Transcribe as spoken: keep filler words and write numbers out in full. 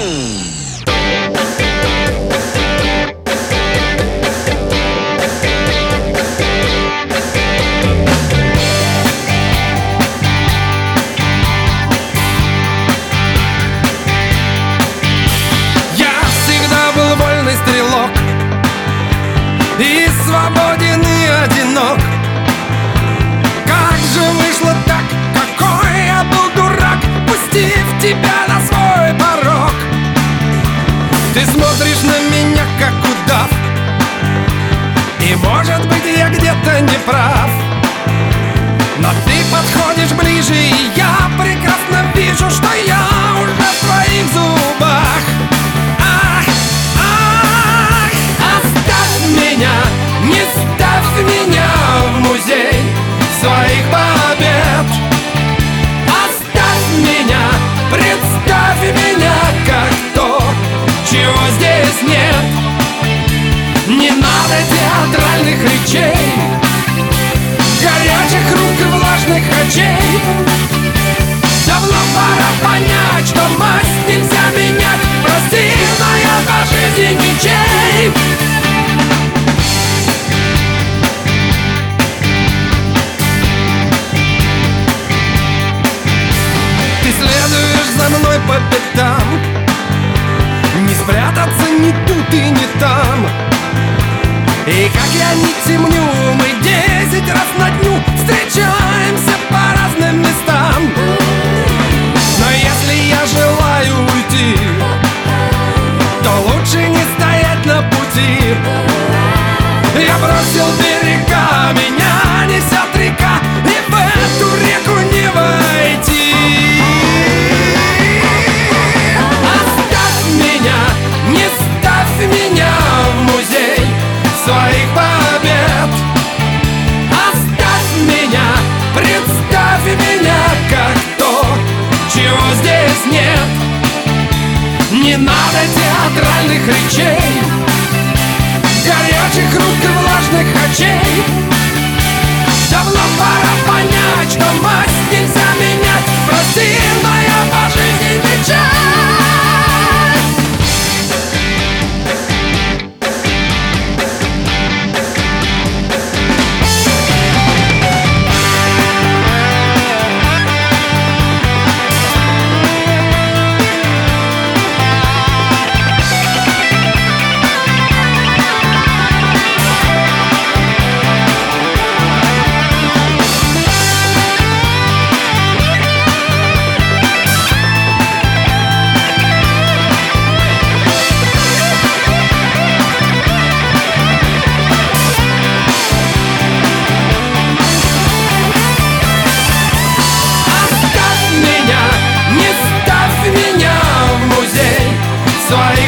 Стрелок и свободен и одинок. Как же вышло так, какой я был дурак, пустив тебя на свой порог. Ты смотришь на меня, как удав, и может быть я где-то не прав, но ты подходишь ближе, и я прекрасно вижу, что я уже в твоих зубах. Не ставь меня в музей своих побед. Оставь меня, представь меня как то, чего здесь нет. Не надо театральных речей, горячих рук и влажных очей. Давно пора понять, что масть нельзя менять. Прости, но я по жизни ничей. За мной по пятам, не спрятаться ни тут и ни там. И как я не темню, мы десять раз на дню встречаемся по разным местам. Но если я желаю уйти, то лучше не стоять на пути. Я бросил берега, меня несет река, и в эту реку не войти. Не ставь меня в музей своих побед. Оставь меня, представь меня как то, чего здесь нет. Не надо театральных речей, горячих рук и влажных очей. Давно пора понять, что масть нельзя менять. Прости, но я по жизни печаль. Свои